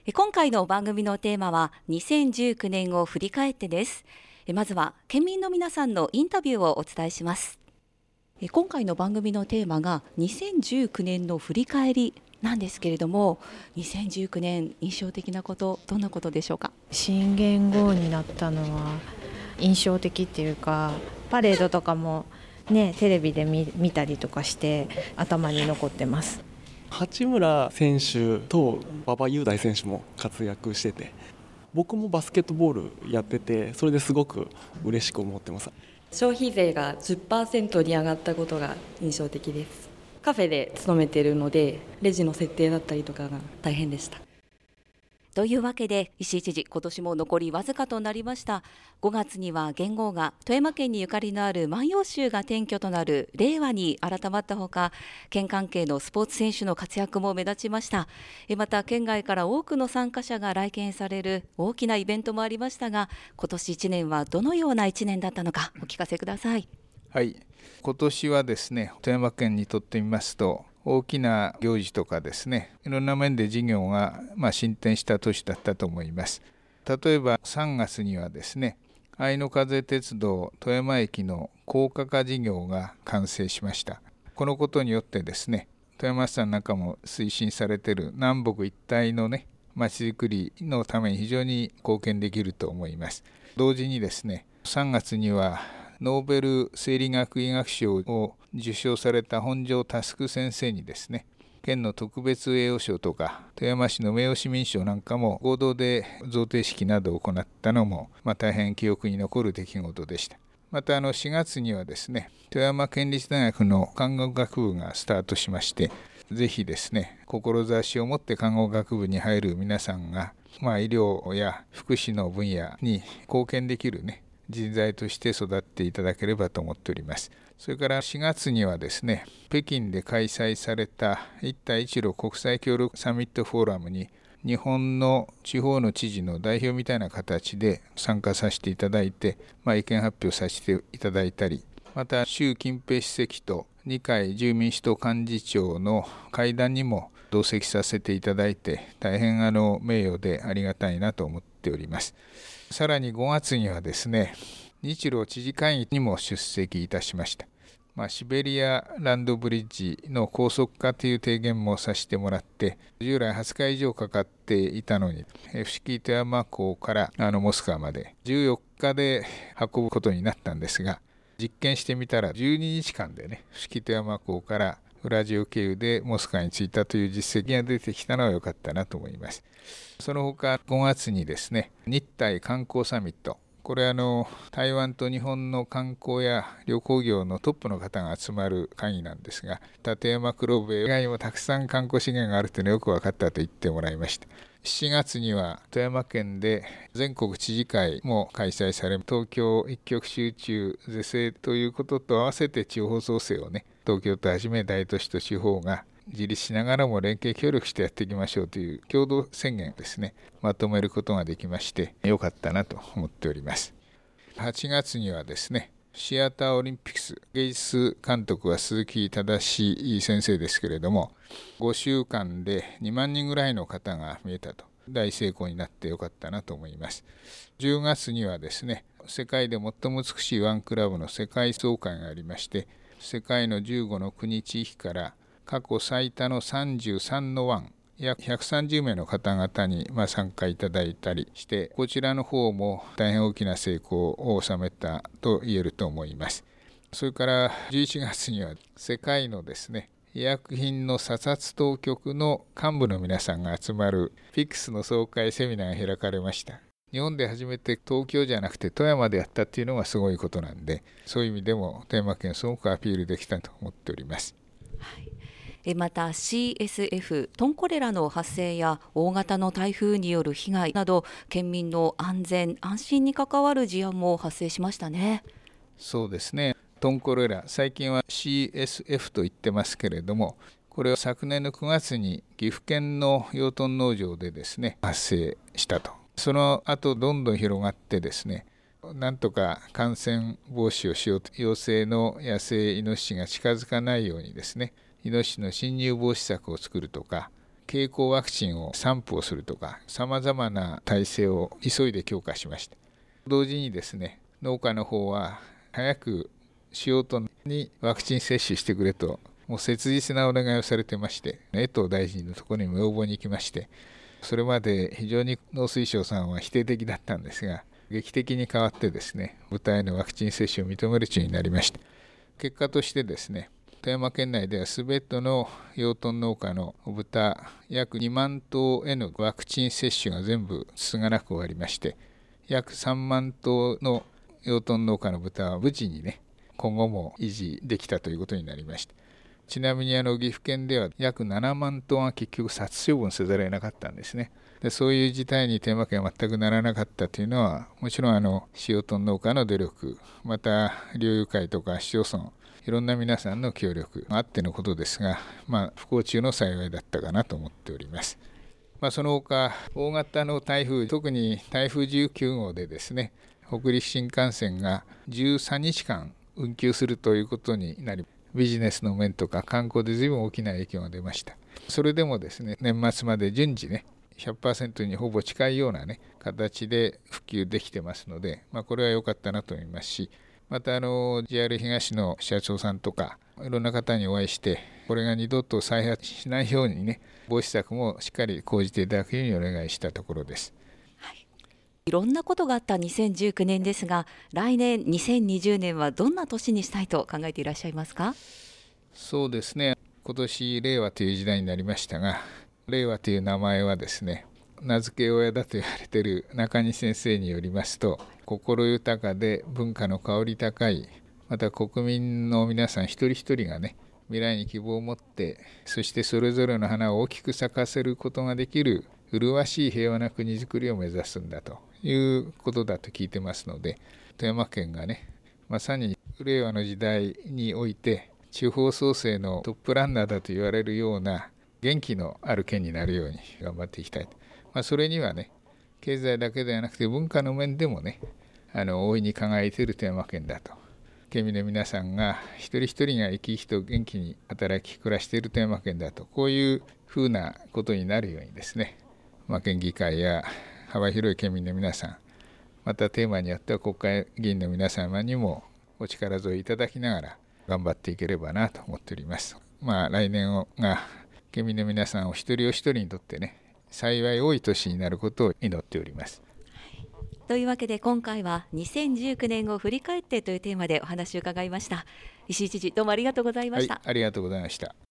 今回の番組のテーマは2019年を振り返ってです。まずは県民の皆さんのインタビューをお伝えします。今回の番組のテーマが2019年の振り返りなんですけれども、2019年印象的なこと、どんなことでしょうか？ 新元号になったのは印象的っていうか、パレードとかもね、テレビで 見たりとかして頭に残ってます。 八村選手と馬場雄大選手も活躍してて、僕もバスケットボールやってて、それですごく嬉しく思ってます。 消費税が 10% に上がったことが印象的です。カフェで勤めているので、レジの設定だったりとかが大変でした。 というわけで石井知事、今年も残りわずかとなりました。5月には元号が富山県にゆかりのある万葉集が転居となる令和に改まったほか、県関係のスポーツ選手の活躍も目立ちました。また県外から多くの参加者が来県される大きなイベントもありましたが、今年1年はどのような1年だったのかお聞かせください。 はい、今年はですね、富山県にとってみますと大きな行事とかですね、いろんな面で事業が進展した年だったと思います。例えば3月にはですね、愛の風鉄道富山駅の高架化事業が完成しました。このことによってですね、富山市さんなんかも推進されている南北一体のね、まちづくりのために非常に貢献できると思います。同時にですね、3月にはノーベル生理学医学賞を受賞された本庄佑先生にですね、県の特別栄誉賞とか富山市の名誉市民賞なんかも合同で贈呈式などを行ったのも、大変記憶に残る出来事でした。また4月にはですね、富山県立大学の看護学部がスタートしまして、ぜひですね、志を持って看護学部に入る皆さんが、医療や福祉の分野に貢献できるね、人材として育っていただければと思っております。それから4月にはですね、北京で開催された一帯一路国際協力サミットフォーラムに日本の地方の知事の代表みたいな形で参加させていただいて、意見発表させていただいたり、また習近平主席と二階自由民主党幹事長の会談にも同席させていただいて、大変名誉でありがたいなと思っております。さらに5月にはですね、日露知事会議にも出席いたしました。シベリアランドブリッジの高速化という提言もさせてもらって、従来20日以上かかっていたのに、伏木富山港からモスクワまで14日で運ぶことになったんですが、実験してみたら12日間でね、伏木富山港からウラジオ経由でモスクワに着いたという実績が出てきたのは良かったなと思います。その他5月にですね、日台観光サミット、これ台湾と日本の観光や旅行業のトップの方が集まる会議なんですが、立山黒部以外にもたくさん観光資源があるというのがよく分かったと言ってもらいました。7月には富山県で全国知事会も開催され、東京一極集中是正ということと合わせて地方創生をね、東京とはじめ大都市と地方が自立しながらも連携協力してやっていきましょうという共同宣言ですね、まとめることができましてよかったなと思っております。8月にはですね、シアターオリンピクス芸術監督は鈴木正先生ですけれども、5週間で2万人ぐらいの方が見えたと、大成功になってよかったなと思います。10月にはですね、世界で最も美しいワンクラブの世界総会がありまして、世界の15の国地域から過去最多の33のワン、約130名の方々に参加いただいたりして、こちらの方も大変大きな成功を収めたと言えると思います。それから11月には世界のですね、医薬品の査察当局の幹部の皆さんが集まるフィックスの総会セミナーが開かれました。日本で初めて東京じゃなくて富山でやったっていうのがすごいことなんで、そういう意味でも富山県すごくアピールできたと思っております。 はい、また CSF トンコレラの発生や大型の台風による被害など、県民の安全安心に関わる事案も発生しましたね。 そうですね、トンコレラ、最近は CSF と言ってますけれども、これは昨年の9月に岐阜県の養豚農場でですね、発生したと。その後どんどん広がってですね、なんとか感染防止をしようと、陽性の野生イノシシが近づかないようにですね、イノシシの侵入防止策を作るとか、 経口ワクチンを散布をするとか、さまざまな体制を急いで強化しました。同時にですね、農家の方は早く塩とにワクチン接種してくれと、もう切実なお願いをされてまして、江藤大臣のところにも要望に行きまして、それまで非常に農水省さんは否定的だったんですが、劇的に変わってですね、豚へのワクチン接種を認める地になりました。結果としてですね、富山県内では全ての養豚農家の豚約2万頭へのワクチン接種が全部つつがなく終わりまして、約3万頭の養豚農家の豚は無事にね、今後も維持できたということになりました。ちなみに岐阜県では約7万頭は結局殺処分せざるを得なかったんですね。でそういう事態に富山県は全くならなかったというのは、もちろん塩豚農家の努力、また猟友会とか市町村、いろんな皆さんの協力あってのことですが、不幸中の幸いだったかなと思っております。その他、大型の台風、特に台風19号でですね、北陸新幹線が13日間運休するということになり、ビジネスの面とか観光で随分大きな影響が出ました。それでもですね、年末まで順次ね、100% にほぼ近いようなね、形で復旧できてますので、これは良かったなと思いますし、またJR 東の社長さんとかいろんな方にお会いして、これが二度と再発しないようにね、防止策もしっかり講じていただくようにお願いしたところです。 いろんなことがあった2019年ですが、来年2020年はどんな年にしたいと考えていらっしゃいますか？ そうですね、今年令和という時代になりましたが、令和という名前はですね、名付け親だと言われている中西先生によりますと、心豊かで文化の香り高い、また国民の皆さん一人一人がね、未来に希望を持って、そしてそれぞれの花を大きく咲かせることができる麗しい平和な国づくりを目指すんだということだと聞いてますので、富山県がね、まさに令和の時代において地方創生のトップランナーだと言われるような元気のある県になるように頑張っていきたい。それにはね、経済だけではなくて文化の面でもね、大いに輝いている富山県だと。県民の皆さんが一人一人が生き生きと元気に働き暮らしている富山県だと、こういうふうなことになるようにですね、県議会や幅広い県民の皆さん、またテーマによっては国会議員の皆様にもお力添えいただきながら頑張っていければなと思っております。来年が県民の皆さんお一人お一人にとってね、幸い多い年になることを祈っております。 というわけで今回は2019年を振り返ってというテーマでお話を伺いました。石井知事、どうもありがとうございました。 ありがとうございました。